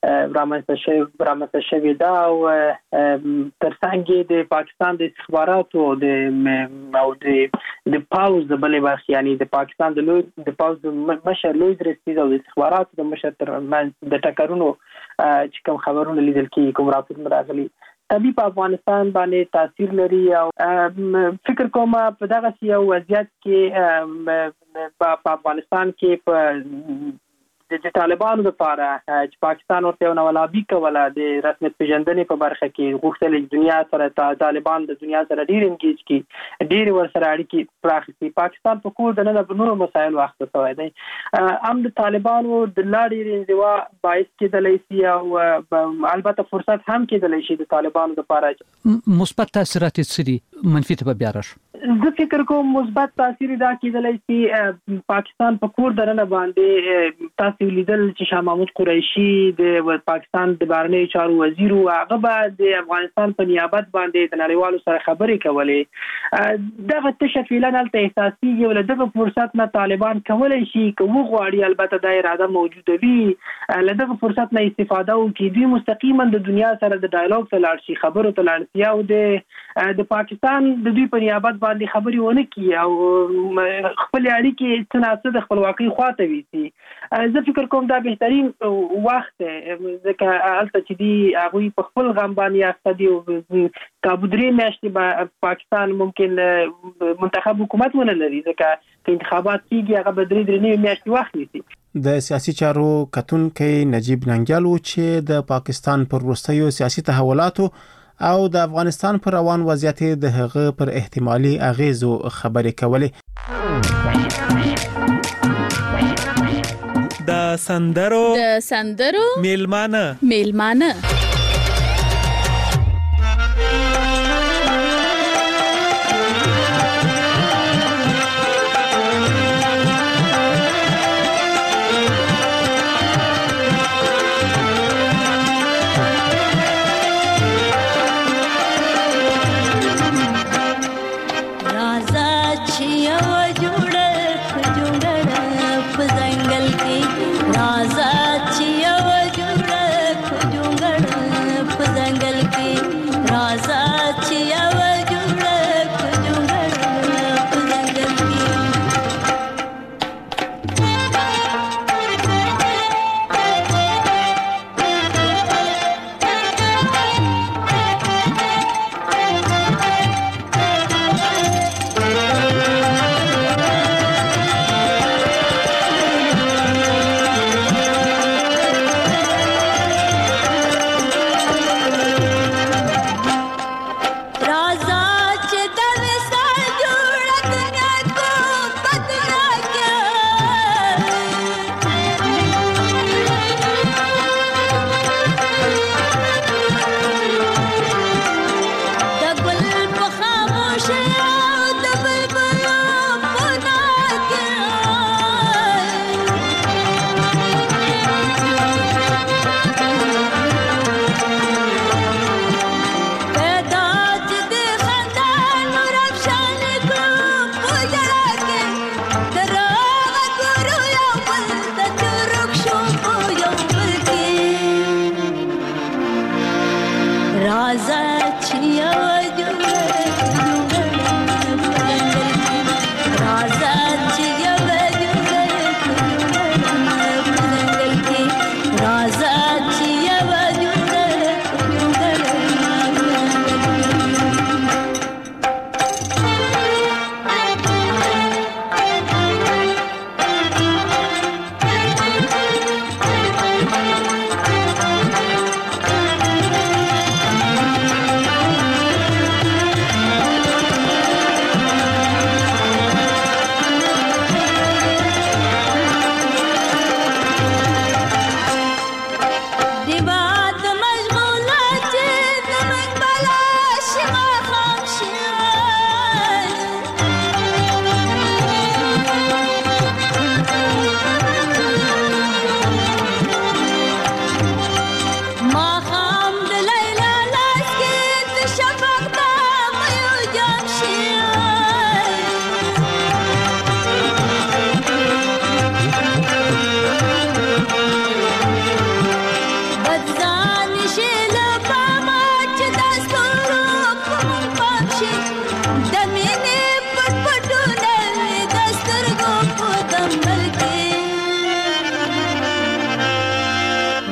رامنځته شوې ده او ترڅنګ د پاکستان د استخباراتو او د پاوز د بلې برخې یعنی د پاکستان د پاوز مشر لوی درستیز او د استخباراتو د مشر تر منځ د ټکرونو چې کوم خبرونه لیدل کېږي کوم راپورونه راغلي طبیعي په افغانستان باندې تاثیر لري او فکر کوم په دغه یو وضعیت کې په افغانستان کې په د طالبانو لپاره چې پاکستان ورته یو نوابي کوله د رسمیت پیژندنې په برخه کې غوښتل دنیا سره طالبان د دنیا سره ډیر انګیج کی ډیر ورسره اړیکې پراخ کړي پاکستان په کور د نه په نورو مسایلو اخته شوی دی هم د طالبانو د لاړې انزوا باعث کېدلی شي او البته فرصت هم کېدلی شي د طالبانو لپاره مثبت تاثیرات سری منفي ته بیا راشه زه فکر کوم مثبت تاثیر دا کېدلی شي پاکستان په کور د نه باندې تاسو لیدل چې شاه محمود قریشي د پاکستان د بهرنیو چارو وزیر او هغه به د افغانستان په نیابت باندې د نړیوالو سره خبرې کولې دغه تشکیلان هلته احساسي ول دغه فرصت نه طالبان کولای شي کوم غواړي البته د اراده موجوده وي لدغه فرصت نه استفاده وکړي دوی مستقیما د دنیا سره د ډایالوګ ته لاړ شي خبرو ته لاړ شي او د پاکستان د دوی په نیابت باندې خبرې ونه کړي او خپل اړیکې څنګه د خپلواکۍ خواته وي زه فکر کوم دا بهترین وخت ځکه هلته چې دی هغوی په خپل غم باندې اخته دي او کابو درې میاشتې به پاکستان ممکن منتخب حکومت ونه لري ځکه که انتخابات کېږي هغه به درې میاشتې وخت نیسي د سیاسي چارو کتونکی نجیب ننګیال چې د پاکستان پر وروستیو سیاسي تحولاتو او د افغانستان پر روان وضعیت د هغه پر احتمالي اغیزو خبرې کولې د سندرو میلمانه राजा छिया जुड़ खुजुंगड़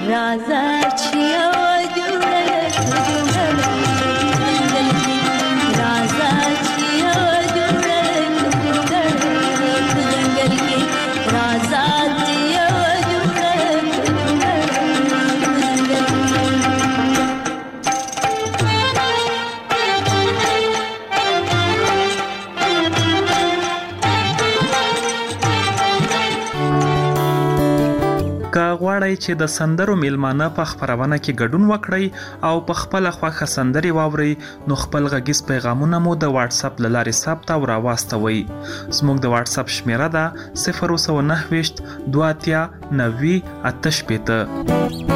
राजा छिया जुड़ल जुड़ल राजा छिया जुड़ल जुड़ल जंगल के राजा छिया जुड़ल غواړئ چې د سندرو میلمانه په خبرونه کې ګډون وکړئ او په خپل خوښه سندري واورئ نو خپل غږیز پیغامونه مو د واتس اپ لارې ثبت او راواستوئ. زموږ د واتس اپ شمیره ده 090 23 90 88.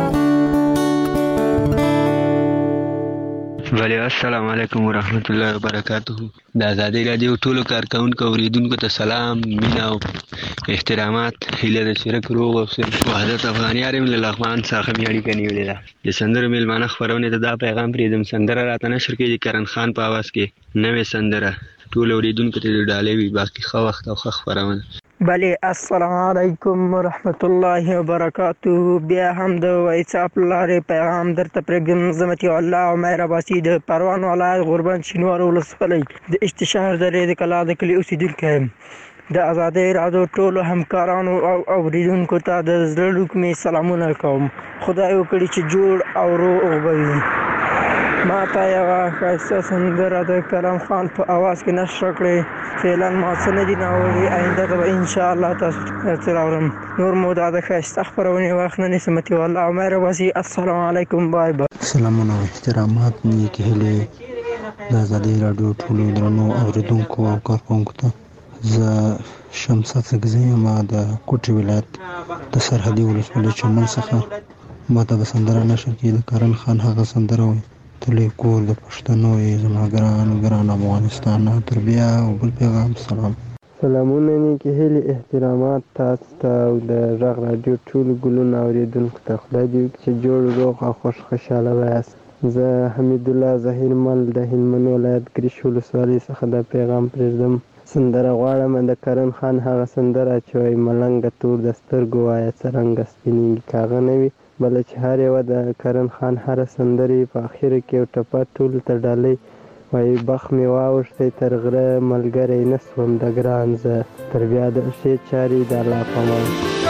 ولی السلام علیکم ورحمت الله وبرکاته. د آزادۍ رادیو ټولو کارکونکو اوریدونکو ته سلام، مینا او احترامات. هیله ده چې روغ او صحت وحدت افغانیار له لغمان څخه میاړي کنيولې ده. د سندرو میلمانه خبرونه ته دا پیغام پریدم. سندره راته نشر کې کرن خان په आवाज کې نوې سندره ټول اوریدونکو ته ډالې وي. باقي خو وخت او خبرونه. بله السلام علیکم ورحمت الله وبرکاته. بیا هم د واتساپ لارې پیغام درته پرېږدم. زمتي الله او مهر عباسي د پروان ولایت غوربند شینوار ولسوالۍ د اشتشهر درې د کلا د کلي اوسېدونکی یم. د آزادۍ راډیو ټولو همکارانو او اوریدونکو ته د زړه لوکمې سلامونه کوم. خدای وکړي چې جوړ او روغ به وي. ما ته یوه ښایسته سندره د کرم خان په اواز کې نشر کړې. فعلا ما څه نه دي ناوړي، آینده ته به انشاءالله تاسو ته راوړم. نور مو دا د ښایسته خپرونې وخت نه نیسم. الله او مهر عباسي. السلام علیکم. بای بای. سلامونه او احترامات. نیکې هیلې د آزادۍ راډیو ټولو درنو اوریدونکو او کارکوونکو ته. زه شمس افغزی یم د کوټي ولایت د سرحدي ولسوالۍ چمن څخه. ما ته به سندره نشر کې د کرن خان هغه سندره وایي تلې کور د پښتنو یې زما ګران افغانستان. تر بیا او بل پیغام سلام. سلامونه نیکې هیلې احترامات تاسو ته او د غږ راډیو ټولو ګلونه اوریدونکو ته. خدای دې وکړي چې جوړ روغ او خوشحاله وایاست. زه حمید الله ظهیر مل د هلمند ولایت ګریش ولسوالۍ څخه دا پیغام پرېږدم. سندره غواړم د کرن خان هغه سندره چې وایي ملنګه تور د سترګو وایه څرنګه سپینېږي کاغه نه وي. بله چې هر یوه د کرن خان هره سندرې په اخره کې یو ټپه ټولو ته ډالۍ وایي بخ مې واوښتی تر غره ملګری نه سوم د ګران زه. تر بیا د ښې چارې د الله په امان.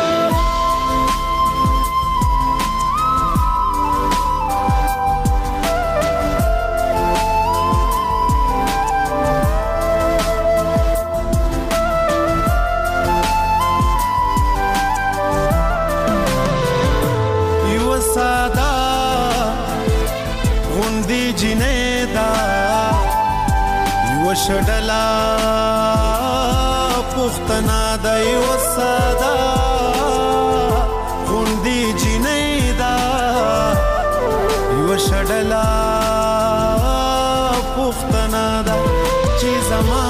شډلا پختنا د یو ساده غوندي جنې دا یو شډلا پختنا دا چې زما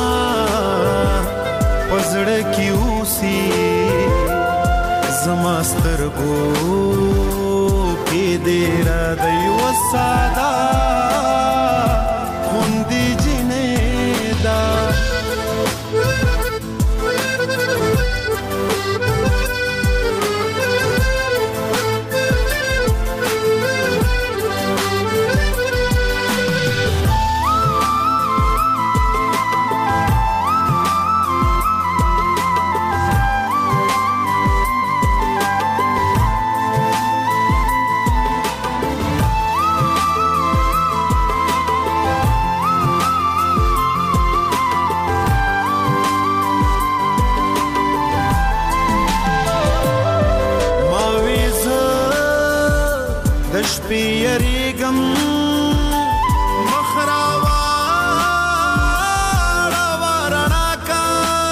پزړه کې اوسي زما سترګو کې دې را د یو ساده غوندي پیریګم مخراوا ورنا کا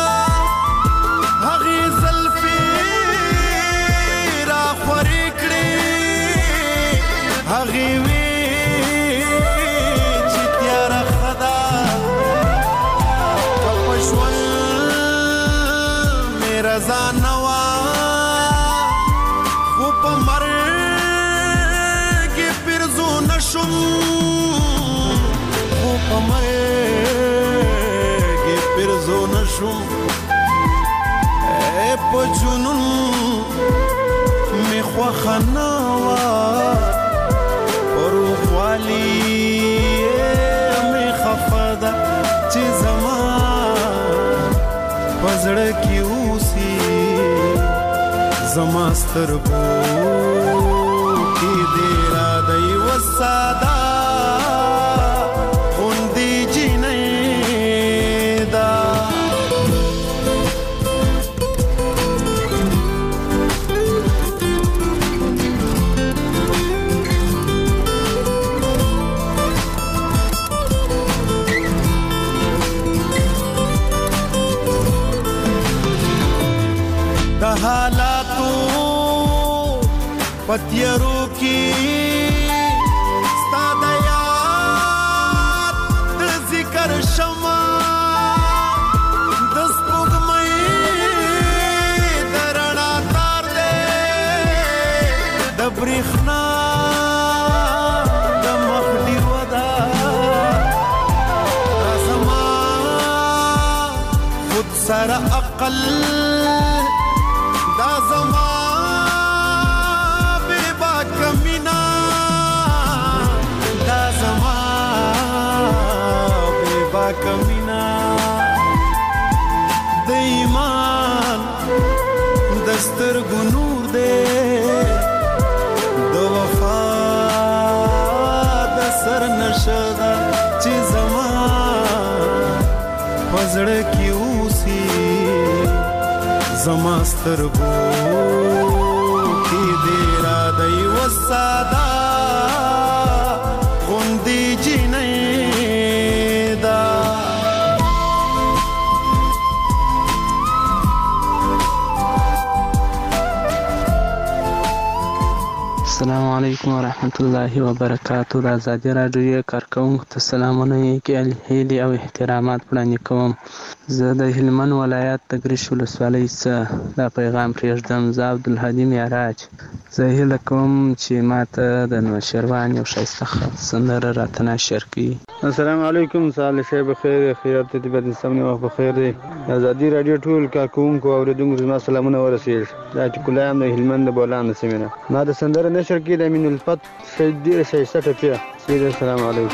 هغه زلفی را خوري کړی هغه وی چې تیار خدا پښول میرا ځانوا خو په مر شم خو په مرګ پرزو نشم په جنون می خوښ خناوا وروغوالی می خفاده چې زما پزړه کې اوسي زما سترګو کې دې را دی وساده غوندې جینۍ ده د حالاتو پتیرو کی ستا د یاد د ذکر شما د سپوږمۍ د رڼا تار دی د برېښنا د مخ ډیوه ده دا زما خود سره عقل دا زما بے باک مینا دا زما بے باک مینا د ایمان دستر گنور دے د وفا د سر نشدا چې زما پزړه کې اوسي زما سترګو کې دې را دی وساده غوندې جینۍ ده السلام علیکم ورحمت الله وبرکاتو. د ازادي راډیو کارکوونکو ته سلامونه هیلې او احترامات وړاندې کوم. زه د هلمند ولایت د ګرش ولسوالۍ څخه دا پیغام پرېږدم. زه عبدالهادي معراج. زه هیله کوم چې ماته د نوشیروان یو ښایسته سندره راته نشر کړي. السلام علیکم. صالح صاحب بخیر، خیرات دې بد انسان وخت بخیر دی. ازادي راډیو ټول کارکوونکو او اوریدونکو زما سلامونه ورسېږي. دا چې کلایم د هلمند د بولان د سیمې نه ما د سندره نشر کړي د امین الفت ډېره ښایسته ټپه. السلام علیکم.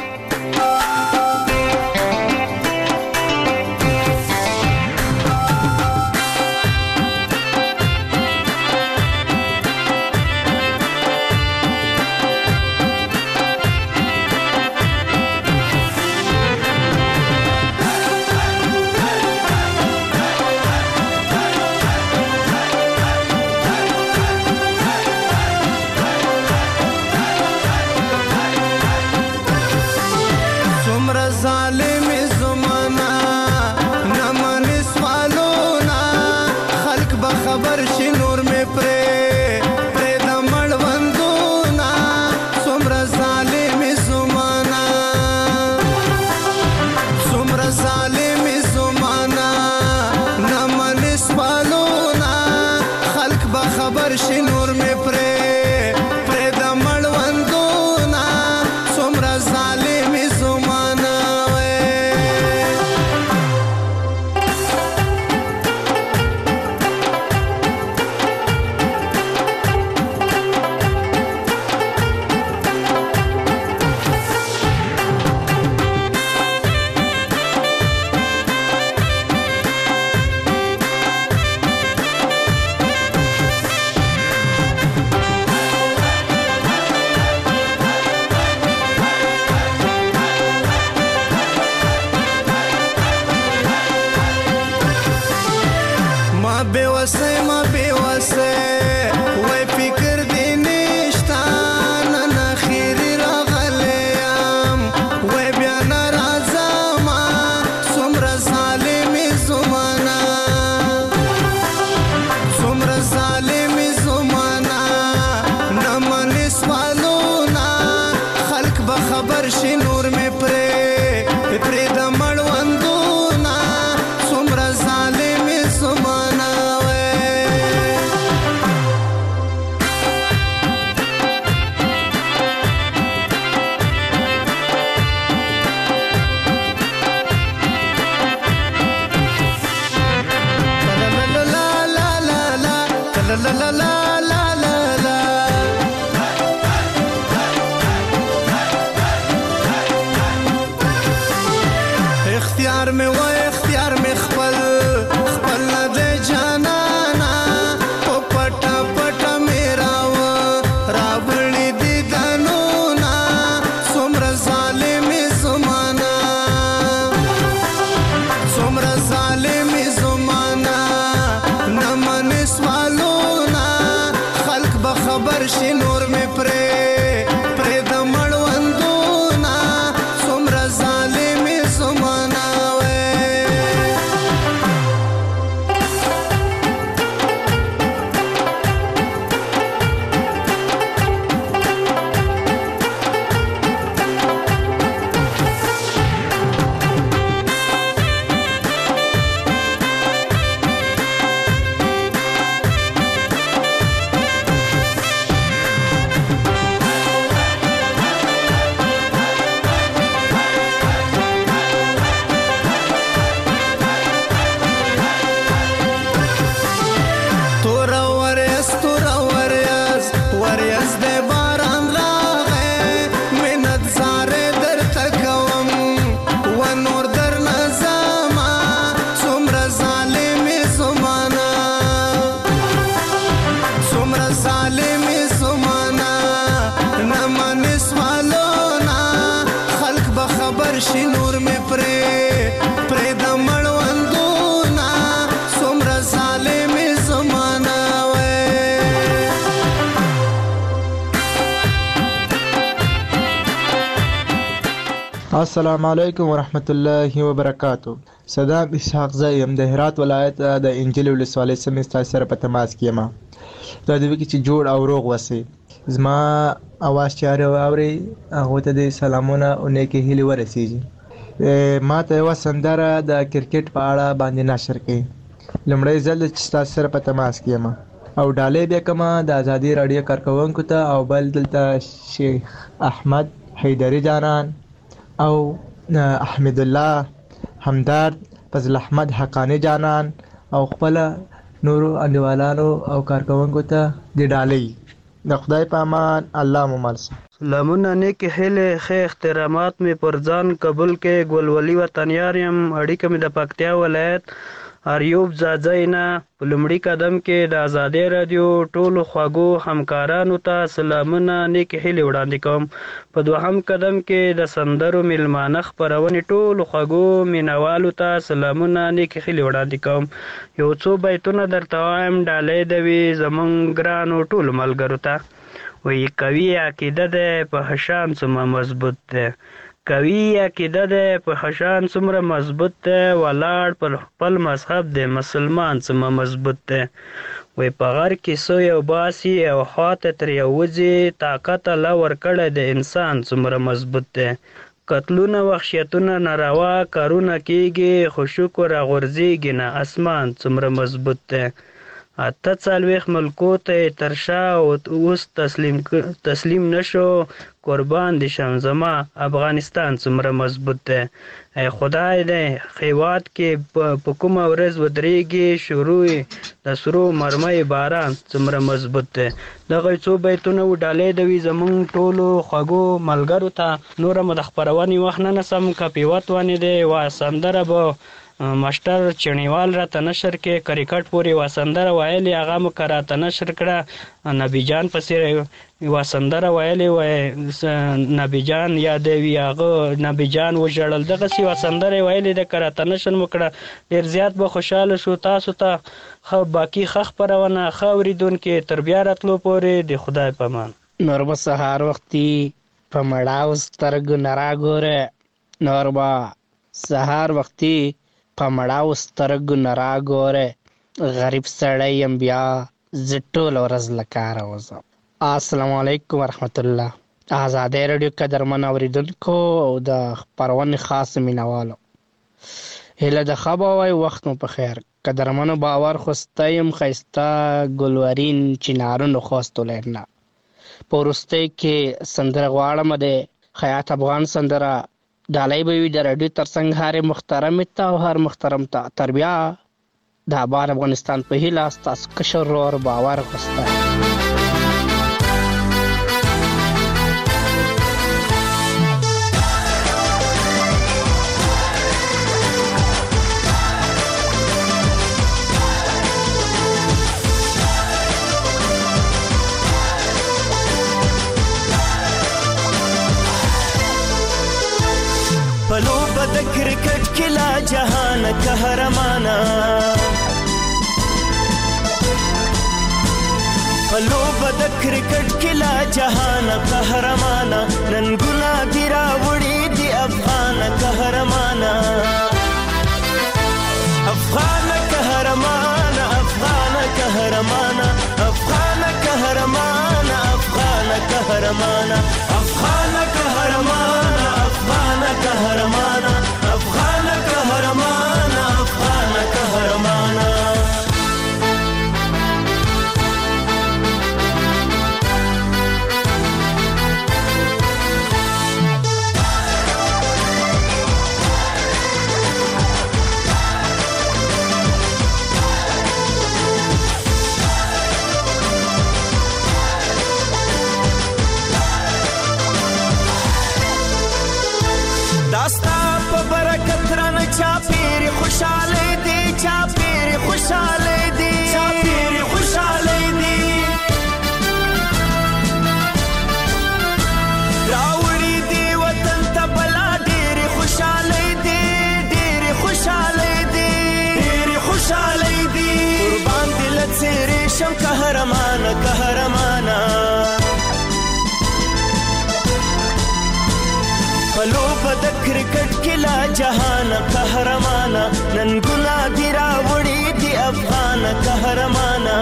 السلام علیکم ورحمت الله وبرکاتو. صدام اسحاق زایم د هرات ولایت د انجیل ولسوالۍ سیمې ستاسو سره په تماس کې یم. دا د وکی چې جوړ او روغ وسی زما اواز چاره اوري هغه ته د سلامونه او نیکی هیله ورسیږي. ما ته یو سندره د کرکټ په اړه باندې نشر کړي. لمړی ځل چې تاسو سره په تماس کې یم او ډالې بیا کومه د ازادي رادیو کارکونکو ته او بل دلته شیخ احمد حیدری جانان او احمد الله همدرد فضل احمد حقانی جانان او خپل نورو انډیوالانو او کارکونکو ته د ډالۍ. د خدای په امان، الله مو مل شه. سلامونه، نیک هیله، ښه احترامات می پر ځان قبول کې. ګلولي وطنیار یم، اړیکه می د پکتیا ولایت اریوب ځاځی نه. په لومړي قدم کې د ازادي رادیو ټولو خواږو همکارانو ته سلامونه، نیک هیلې وړاندې کوم. په دوهم قدم کې د سندرو میلمانه خپرونې ټولو خواږو مینوالو ته سلامونه، نیک هیلې وړاندې کوم. یو څو بیتونه درته وایم ډالۍ دوي زمونږ ګرانو ټولو ملګرو ته. وی قوي عقیده ده په حشان څومره مضبوط ده، قوي عقیده ده په حشان څومره مضبوط ده، ولاړ پر خپل مذهب ده مسلمان څومره مضبوط ده. وی په غر کې سو یو باسي او خواته تر یو وځي، طاقت الله ورکړی د انسان څومره مضبوط ده. قتلونه وحشیتونه ناروا کارونه کیږي، خو شکر غورځیږي نه اسمان څومره مضبوط ده. اته څلوېښت ملکو ته تر شا اوس تسلیم نشو، قربان دي شم زما افغانستان څومره مضبوط ده. ای خدای دی هیواد کې په کومه ورځ ودرېږي، شروع د سرو مرمۍ باران څومره مضبوط ده. دغه څو بیتونه و ډالۍ دوي زمونږ ټولو خوږو ملګرو ته. نوره مو د خپرونې وخت نه نسم کپیوت ونې دی وا سندره به مشتر چڼیوال راته نشر کې کرکټ پورې وا سندره ویلې هغه مو که راته نشر کړه. نبي جان پسې یوه سندره ویلې وای نبي جان یادوي هغه نبي جان وژړل، دغسې یوه سندره یې ویلې ده که راته نشر مو کړه. ډېر زیات به خوشحاله شو. تاسو ته باقي ښه خپرونه ښه اورېدونکي تر بیا راتلو پورې د خدای په امان. نور به سهار وختي په مړاو سترګو نه راګوره، نور به سهار وختي په مړاو سترګو نه راګوره، غریب سړی یم بیا زه ټوله ورځ له کاره وځم. السلام علیکم ورحمت الله. ازادي رادیو قدرمن اورېدونکو او د خپرونې خاص مینوالو، هیله د ښه به وای وخت مو په خیر. قدرمنو باور خوسته یم ښایسته ګلورین چنارونو خوست ولایت نه. په وروستۍ کې سندره غواړم د خیاط افغان سندره ډالۍ به وي د راډیو تر څنګ هرې محترمې ته او هر محترم ته. تر بیا د آباد افغانستان په هیله ستاسو کشر ورور باور خوسته. پلوبه د کرکټ کې لا جهان قهرمانا، پلوبه د کرکټ کې لا جهان قهرمانا، نن ګنا دی راوړي دی افغان قهرمانا، افغان قهرمانا، افغان قهرمانا، افغان قهرمانا، افغان قهرمانا، افغان قهرمانا، افغان قهرمانا، افغان قهرمانا، افغان قهرمانا. داستا په برکت رانه چاپیری خوشحالی دی، چاپیری خوشحالی دی، چاپیری خوشحالی دی، راوړي دی وطن ته بلا ډېرې خوشحالی دی، ډېرې خوشحالی دی، ډېرې خوشحالی دی. قربان دې له څېرې شم قهرمانه قهرمانه، پلوبه د کرکټ کې لا جهان قهرمانا نن ګنا دی راوړي دی افغان قهرمانا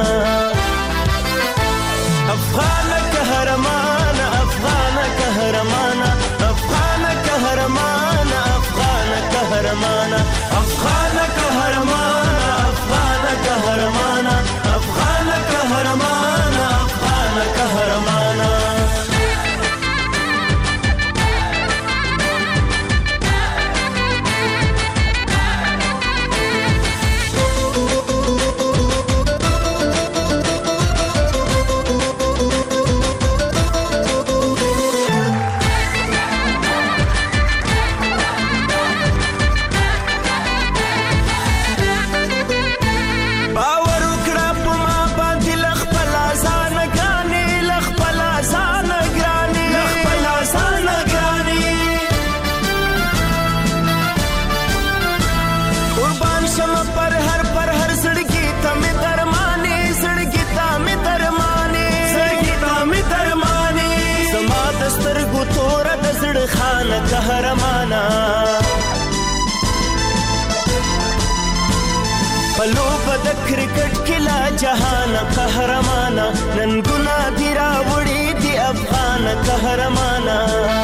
افغان قهرمانا افغان قهرمانا افغان قهرمانا افغان قهرمانا افغان قهرمانا افغان قهرمانا افغان قهرمانا افغان قهرمانا قهرمانا پلو د کرکټ کې لا جهان قهرمانا نن ګنا دی راوړي دی افغان قهرمانا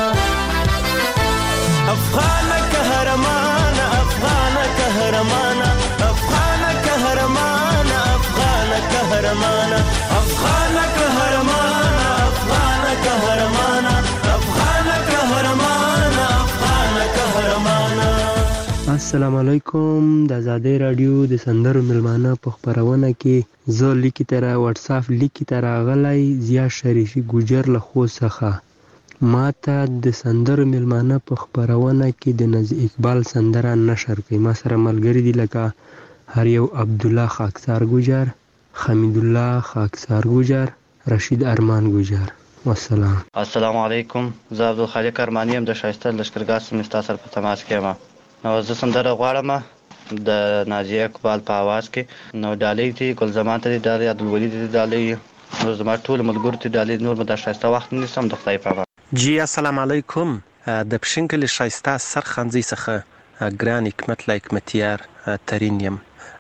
افغان قهرمانا افغان قهرمانا افغان قهرمانا افغان قهرمانا افغان قهرمانا افغان قهرمانا افغان قهرمانا افغان قهرمانا. السلام علیکم. د آزادۍ رادیو د سندرو ملمانه په خپرونه کې زه لیکي تر واتس اپ لیکي تر غلای زیا شریفي ګوجر له خو څخه ما ته د سندرو ملمانه په خپرونه کې د نظیر اقبال سندره نشر کړي. ما سره ملګری دي لکه هر یو عبد الله خاکسار ګوجر، حمید الله خاکسار ګوجر، رشید ارمان ګوجر. والسلام. السلام علیکم. زه عبدالخالق ارمانی یم د شایسته لشکرګاه څخه ستا سره په تماس کې یم. نو زه سندره غواړم د نازیه اقبال په आवाज کې. نو ډالۍ دي ګل زمان ته دي ډالۍ، عبدالولي دي ډالۍ، نو زما ټول ملګرو ته ډالۍ. نور مې د شایسته وخت نیسم د خدای په امان. جی السلام علیکم. د پښینکل شایسته سرخنځي څخه ګران حکمت لا حکمتیار ترین یم.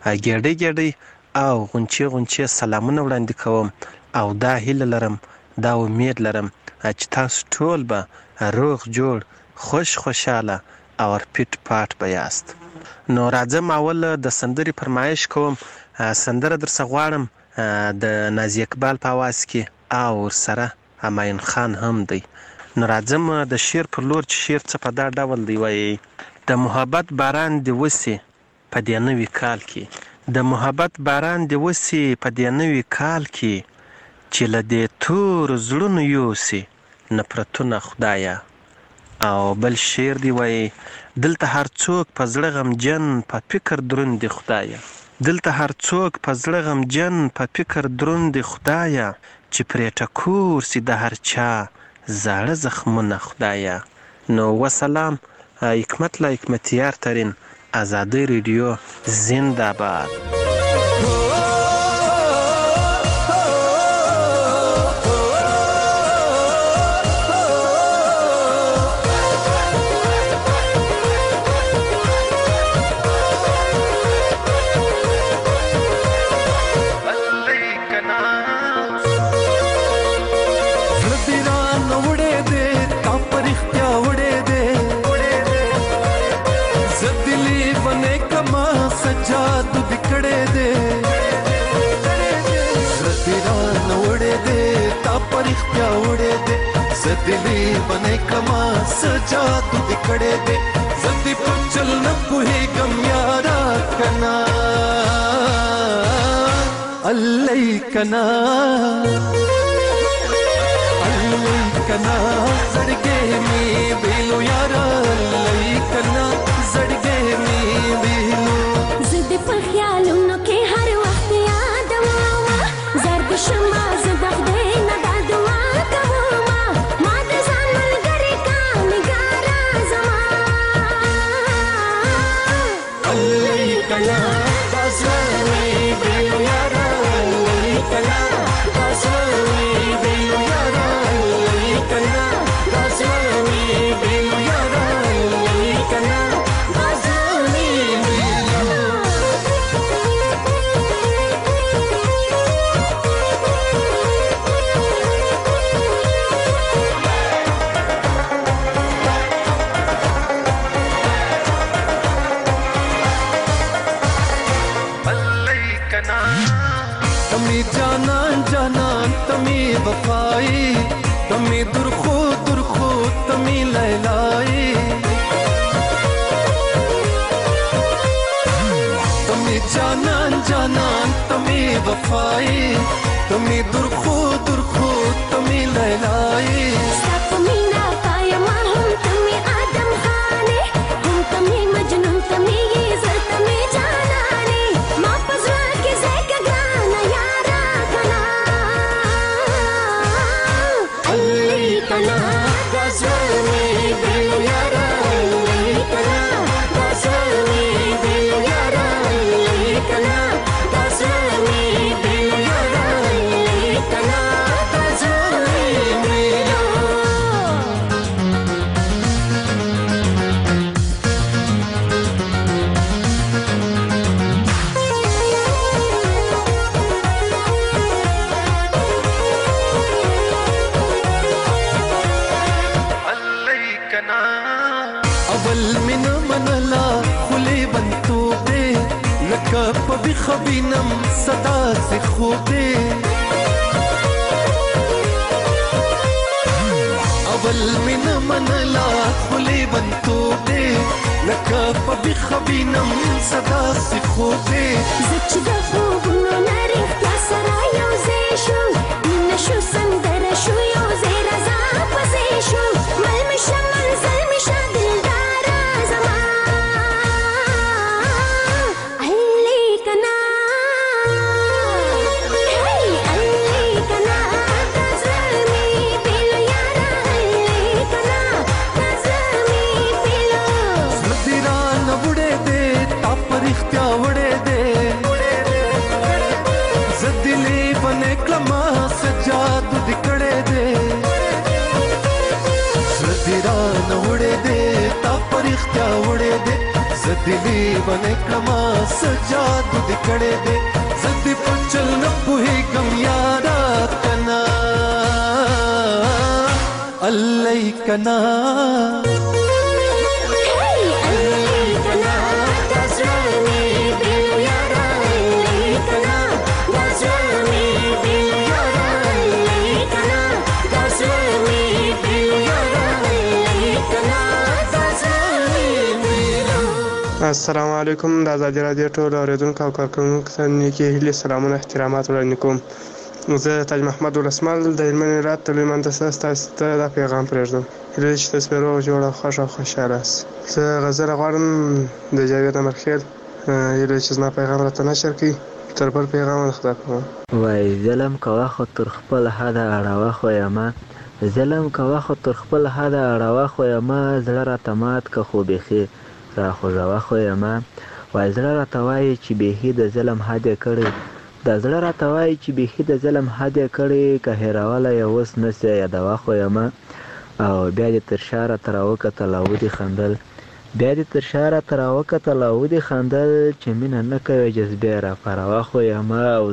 ګډي او غونچې سلامونه وړاندې کوم او دا هیله لرم، دا امید لرم چې تاسو ټول به روغ جوړ خوشاله او پیټ پاټ به یاست. نو راځم اول د سندرې فرمایش کوم. سندره درڅ غواړم د نازیه اقبال په आवाज کې او سره همایون خان هم دی. نو راځم د شعر پر لور چې شعر څه په دا ډول دی وایي: د محبت باران دی وسی په دې نوي کال کې، د محبت باران دی وسی په دې نوي کال کې، چې له دې تور زړونو یوسي نفرتونه خدایا. او بل شعر دی وایي: دلته هر څوک په زړه غمجن په فکر دروند دی خدایا، دلته هر څوک په زړه غمجن په فکر دروند دی خدایا، چې پرې ټکور سي د هر چا زاړه زخمونه خدایا. نو وسلام. حکمت لا حکمتیار ترین، آزادۍ رادیو زنده باد. دلی بنے کما سجادو دکڑے دے زدی پچل نہ کوئی گم یارا کنا اللہ کنا زڑگے میں بیلو یارا اللہ کنا زڑگے میں بیلو زد پر خیالوں کے ہر وقت یاد آوا زرد شما زدخ دے ندا دعا کوا ماد زانل گری کا نگارا زمان اللہ کنا بازوی بیلو یارا اللہ کنا بازوی بیلو یارا اللہ کنا بازوی وفایی تمی درخو تمی لیلایی تمی جانان تمی وفایی تمی درخو تمی لیلایی ستا مینا پایا ما هم تمی آدم خانه هم تمی مجنون تمی زر تمی جانانه ما پزرا کی زیکا گانا یارا کنا علی کنا دزرمی دل یارا علی کنا دزرمی دل یارا علی کنا دزرمی دل یارا علی کنا خبینم صدا سی خوبه اول من منلا خلی بنتوبه لکه پبی خبینم صدا سی خوبه زچ د خوبونو نریختیا سره یو ځای شو مینه شو سندره شو یو ځای رضا پسې شو مل مې شه منزل مې شه دلداره زما علی کنا علی کنا دزرمی پیلو یارا علی کنا دزرمی پیلو زمدیران وړې دې تا پرختیا وړې دې زدلی بنې کلمه سجاد دکړې دې زدیران وړې دې تا پرختیا وړې دې زدلی بنې کلمه سجاد دکړې دې زدی پچل نه پوهې کم یارا کنا الله کنا السلام علیکم د ازادي رادیو ټول اوریدونکو او کارکونکو ته نیکی هیلې سلامونه احترامات وړاندې کوم. زه تاج محمد ولسمل د هلمند ولایت د لوی مندسه ستاسو ته دا پیغام پرېږدم. هیله چې تاسو به روغ جوړ او خوښ او خوشحاله یاست. زه غزل غواړم د جاوید امرخیل، هیله چې زما پیغام راته نشر کړي. تر بل پیغام خدا کوم. وای ظلم کوه خو تر خپل حده اړوه خو یمه، ظلم کوه خو تر خپل حده اړوه خو یمه، زړه راته مات که خو بیخي را خوږوه خو یمه. وای زړه راته وایي چې بیخي د ظلم حد یې کړی، د زړه راته وایي چې بیخي د ظلم حد یې کړی، که هېرولی یې اوس نسې یادوه خو یمه. او بیا دې تر شا راته راوکتل او ودې خندل، بیا دې تر شا راته راوکتل او ودې خندل، چې مینه نه کوې جذبې راپاروه خو یمه. او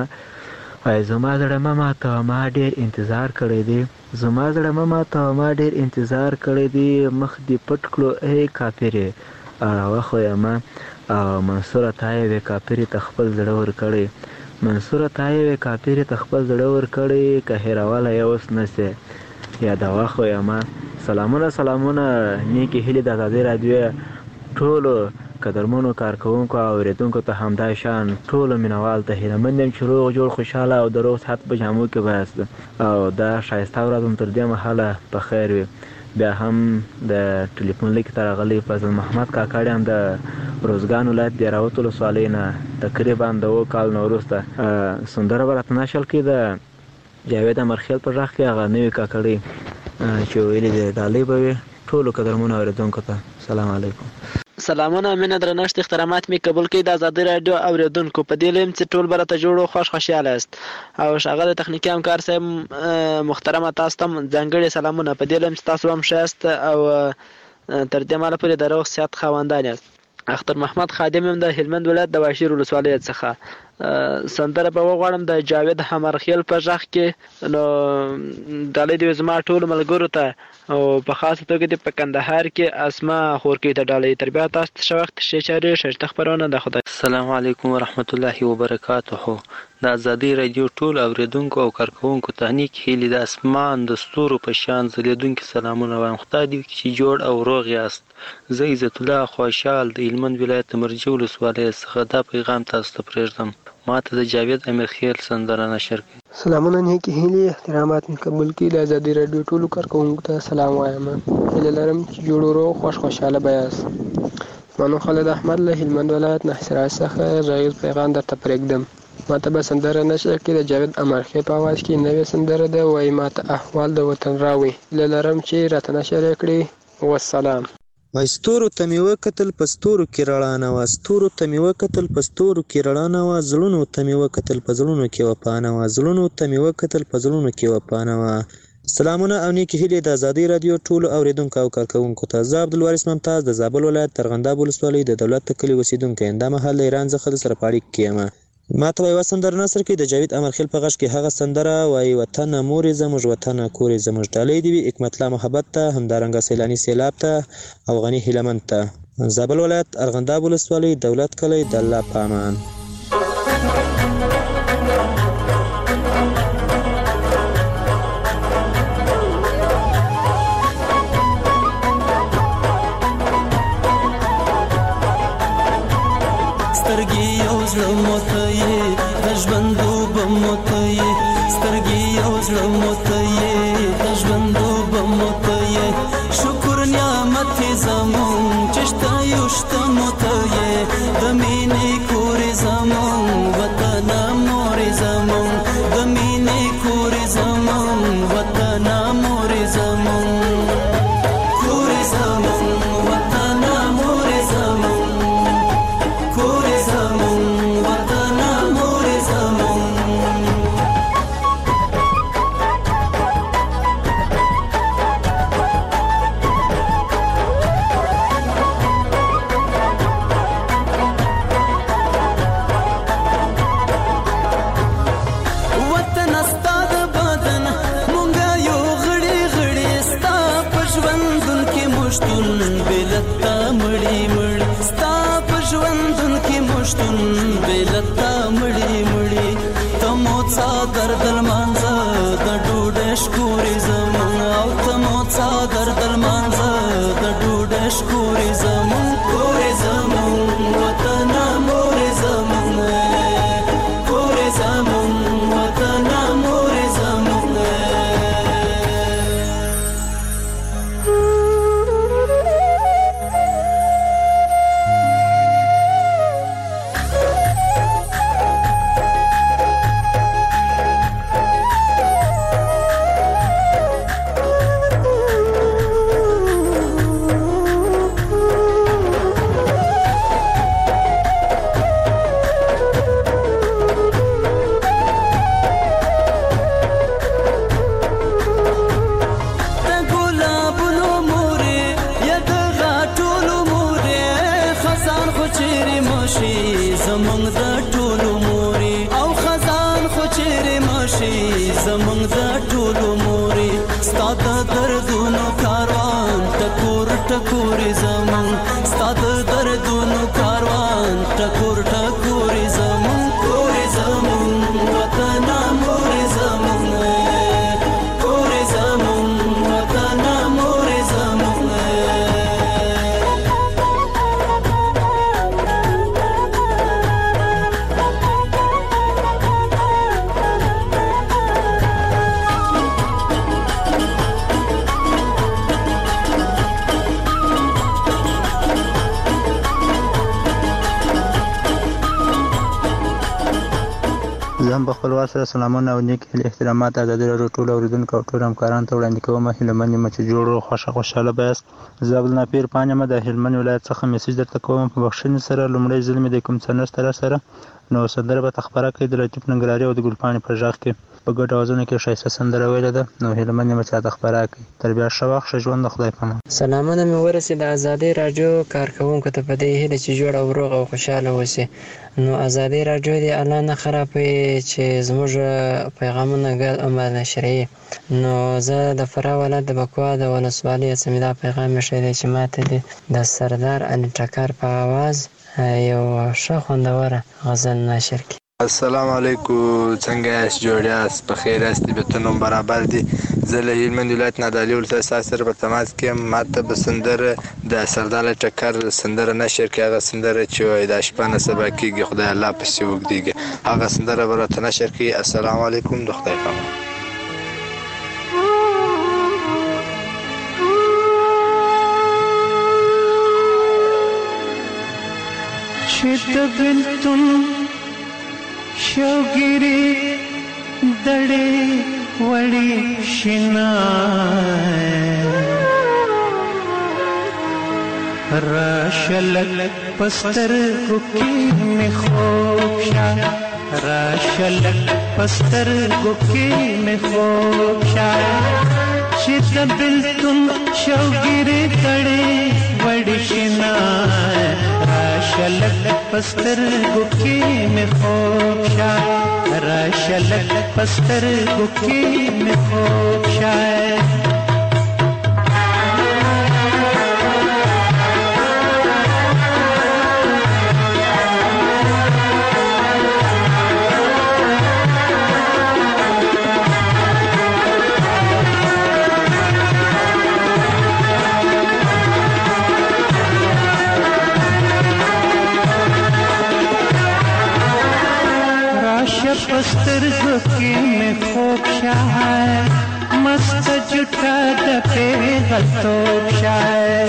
وای زما زړه مه ماتوه، ما ډېر انتظار کړی دی، زما زړه مه ماتوه، ما ډېر انتظار کړی دی، مخ دې پټ کړو ای کافرې اړوه خو یمه. او منصوره تا یوې کافرې ته خپل زړه ورکړی، منصوره تا یوې کافرې ته خپل زړه ورکړی، که هېرولی یې اوس نسې یادوه خو یمه. سلامونه نیکې هیلې د ازادۍ راډیو ټولو قدرمنو کارکوونکو او اورېدونکو ته همدا شان ټولو مینوال ته هیلهمند یم چې روغ جوړ خوشحاله او د روغ صحت په جامو کې به یاست او دا ښایسته ورځ هم تر دې مهاله په خیر وي. بیا هم د ټلیفون لیک ته راغلی فضل محمد کاکړ هم د روزګان ولایت د راوت ولسوالۍ نه تقریبا د 2 کال نه وروسته سندره به راته نشل کړي د جاوید امرخیل په غږ کې هغه نوې کاکړۍ چې ویلې دي ډالۍ به وي. ټولو قدرمنو اورېدونکو ته سلام علیکم. سلامونه، مینه، درنښت، احترامات مې قبول کړئ د ازادۍ راډیو اورېدونکو. په دې لیم چې ټول به راته جوړ او خوشحاله یاست او ښاغلی تخنیکي همکار صاحب محترمه تاسو ته هم ځانګړي سلامونه. په دې لیم چې تاسو هم ښه یاست او تر دې مهاله پورې د روغ صحت خاوندان یاست. اختر محمد خادم یم د هلمند ولایت د واشیر ولسوالۍ څخه. سندره به وغواړم د جاوید حمرخیل په غږ کې. نو ډالۍ دې زما ټولو ملګرو ته او په خاصه توګه دې په کندهار کې اسما خورکۍ ته ډالۍ. تر بیا تاسو ته ښه وخت، ښې چارې، ښایسته خپرونه د خدای. السلام علیکم ورحمت الله وبرکاته. د ازادۍ راډیو ټول اوریدونکو او کارکوونکو ته نیک هیلې د اسمان د ستورو په شان ځلېدونکي سلامونه وایم. خدای دې وکړي چې جوړ او روغ یاست. زه عزت الله خوشحال د هلمند ولایت د مرجې ولسوالۍ څخه دا پیغام تاسو ته پرېږدم. ما ته د جاوید امیرخیل سندره نشر کړئ. سلامونه، نیکې هیلې، احترامات مې قبول کړي. د ازادۍ راډیو ټولو کارکوونکو ته سلام وایم. هیله لرم چې جوړ و روغ خوشحاله به یاست. منو خالد احمد له هلمند ولایت نحصرات څخه غږیز پیغام درته پرېږدم. ما ته به سندره نشر کړي د جاوید امرخیل په اواز کې نوې سندره ده، وایي ما ته احوال د وطن راوړي. هیله لرم چې راته نشر یې کړي. والسلام. وای ستورو ته مې وکتل په ستورو کې رڼا نه وه، ستورو ته مې وکتل په ستورو کې رڼا نه وه، زړونو ته مې وکتل په زړونو کې وفا نه وه، زړونو ته مې وکتل په زړونو کې وفا نه وه. سلامونه او نیکې هیلې د ازادۍ راډیو ټولو اوریدونکو او کارکوونکو ته. زه عبدالوارث ممتاز د زابل ولایت ترغنداب ولسوالۍ د دولت کلي اوسېدونکی یم. دا مهال د ایران څخه د سره په اړیکه کې یم. ما ته یوه سندره نثر کړي د جاوید امرخیل په غږ کې. هغه سندره وایي وطنه مورې زموږ، وطنه کورې زموږ. ډالۍ دې وي حکمت الله محبت ته، همدارنګه سیلاني سیلاب ته او غني هیلمند ته. زابل ولایت ارغنداب ولسوالۍ دولت کلی د الله په امان. سترګې یو زړه موته یې د ژوندوبه موته یې، سترګې یو زړه موته یې د ژوندوبه موته یې. شکر نعمت یې زمون چې شته یو شته موته یې، د مینې کورې زمون وطنه مورې زمون، د مینې کورې زمون وطنه مورې زمون، کورې زمون وطنه مورې زمون. خپل وار سره سلامونه او نیک هیلې احترامات ازادۍ راډیو ټولو اوریدونکو او ټولو همکارانو ته وړاندې کوم. هیلمن یم چې جوړ او خوشحاله به یاست. زه عبدالناپیر پاڼ یم د هلمند ولایت څخه میسج درته کوم. په بخښنې سره لومړی ځل مې د کوم څه نشته را سره نو سندره به خپره کړي د لطیف ننګرهاري او د ګلپاڼې په غږ کې په ګډ اوازونو کې ښایسته سندره ویلې ده. نو هیله من یم چې راته خپره کړي. تر بیا ښه وخت، ښه ژوند، د خدای په امان. سلامونه مې ورسېد ازادۍ راډیو کارکوونکو ته په دې هیله چې جوړ او روغ او خوشحاله اوسئ. نو ازادۍ راډیو دې الله نه خرابوي چې زموږ پیغامونه نشروي. نو زه د فراه ولایت د بکوا د ولسوالۍ څخه مې دا پیغام ایښی دی چې ماته دې د سردار علي ټکر په اواز یو ښه خوندوره غزل نشر کړي. السلام علیکم، څنګه یاست؟ جوړ یاست؟ په خیر یاست؟ طبیعتونه برابر دي؟ زه له هلمند ولایت نادعلي ولسوالۍ ستاسو سره په تماس کې یم. ماته به سندره د سردار علي ټکر سندره نشر کړي، هغه سندره چې وایي دا شپه نه سبا کېږي خدای الله پسې اوږدېږي، هغه سندره به راته نشر کړي. السلام علیکم، د خدای په امان. چې د بېلتون شوګیرې دړې وړې شنای راشه لږ په سترګو کې مې خوب شه، راشه لږ په سترګو کې مې خوب شه، چې د بېلتون شوګیرې دړې وړې شنای راشه لږ په سترګو کې مې خوب شه، راشه لږ په سترګو کې مې خوب شه. سترګو کې مې خوب شای، مست جټه د پیغلتوب شای،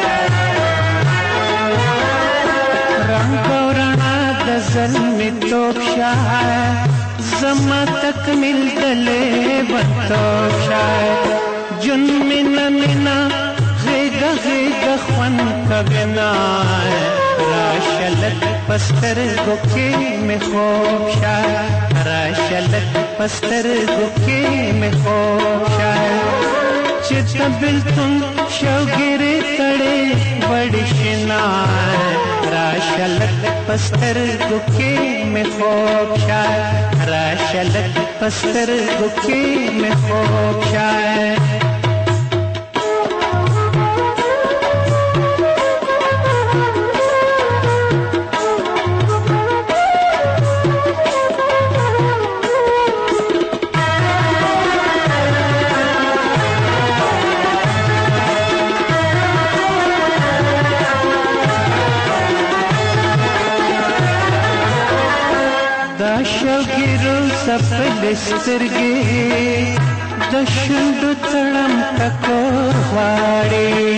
رنګ او رڼا د زلمي توب شای، زما تکمیل د لیونتوب شای، جون مینا مینا غېږه غېږه خوند کوینه، راشه لږ په سترګو کې مې خوب شای، راشه لږ په سترګو کې مې خوب شای، چې د بېلتون شوګیرې تړې وړې شنای، راشه لږ په سترګو کې مې خوب شای، راشه لږ په سترګو کې مې خوب شای. شوګیرو سپلې سترګې د شونډو تړم ټکور غواړي،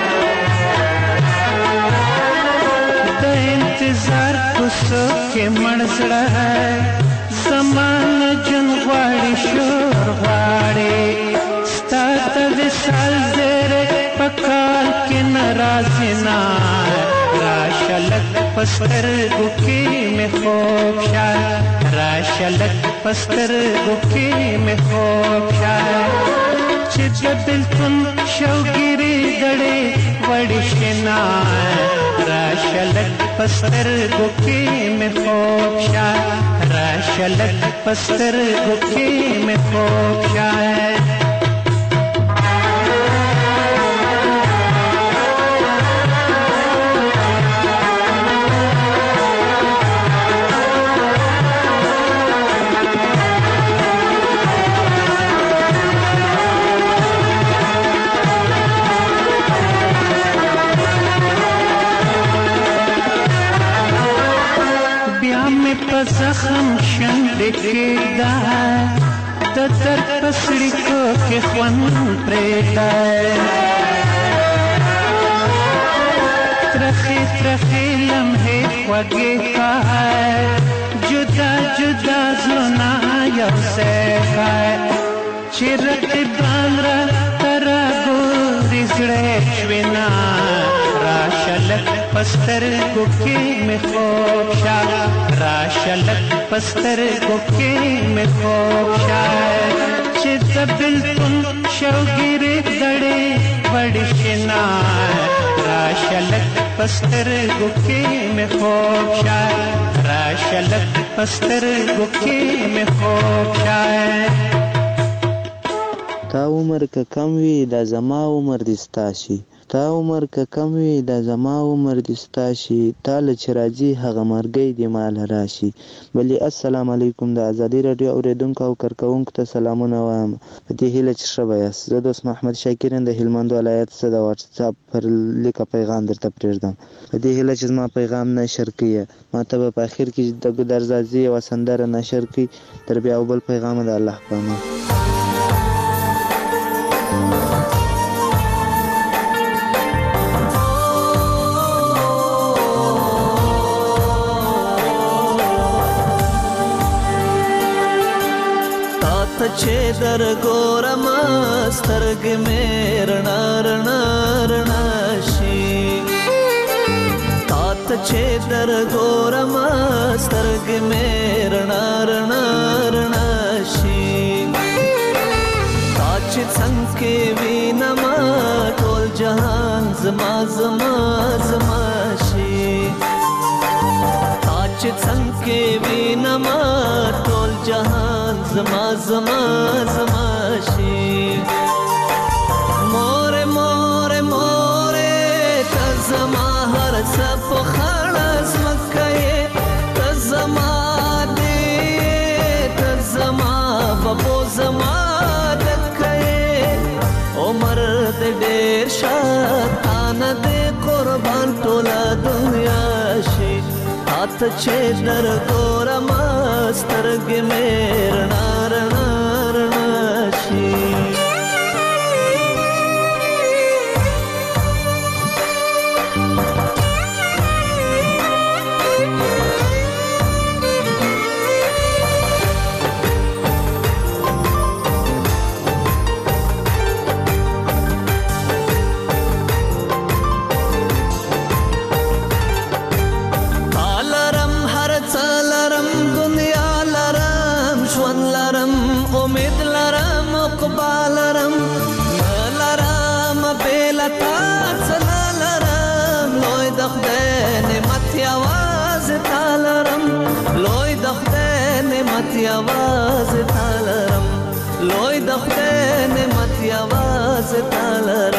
د انتظار کوڅو کې مړ زړه زمانه جون غواړي شور غواړي، ستا د وصال زیری په کال کې نه راځي نه، راشه لږ په سترګو کې مې خوب شه، راشه لږ په سترګو کې مې خوب شه، چې د بېلتون شوګیرې دړې وړې شنای، راشه لږ په سترګو کې مې خوب شه، راشه لږ په سترګو کې مې خوب شه. زخم شنډې کېږده د درد په څړیکو کې خوند پرېږده، ترخې ترخې لمحې خوږې ښایي، جدا جدا زړونه یو ځای ښایي، چې رقیبان راته راګوري زړه شوي نه، راشه لږ په پستر گوکی میں خوب شا راشه لک پستر گوکی میں خوب شا چت بلتن شوگیری دڑی بڑی شنا راشه لک پستر گوکی میں خوب شا راشه لک پستر گوکی میں خوب شا تا عمر که کم وي دا زما عمر دې ستا شي تا عمر که کم وي دا زما عمر دې ستا شي تا له چې راځي هغه مرګی دې ماله راشي بلې السلام علیکم د ازادي راډیو اورېدونکو او کارکوونکو ته سلامونه وایم په دې هیله چې ښه به یاست زه دوست محمد شاکر یم د هلمند ولایت څخه د واټساپ پر لیکه پیغام درته پرېږدم په دې هیله چې زما پیغام نشر کړي ما ته به په اخر کې د ګودرزازي یوه سندره نشر کړي تر بیا او بل پیغامه د الله په امان چې در ګورم سترګې مې رڼا رڼا رڼا شي تا ته چې در ګورم سترګې مې رڼا رڼا رڼا شي تا چې څنګه کې وینم ټول جهان زما زما زما شي تا چې څنګه کې وینم ټول جهان زما زما زما شي مور مور مور ته زما هر څه په خړه زمکه ته زما دې ته زما بابو زما دکه عمر دې ډېر شاتانه دې قربان ټوله دنیا شي هات چې در ګورم سترګې مې رڼا رڼا رڼا شي आवाज तालरम लोई दखते ने मत आवाज तालरम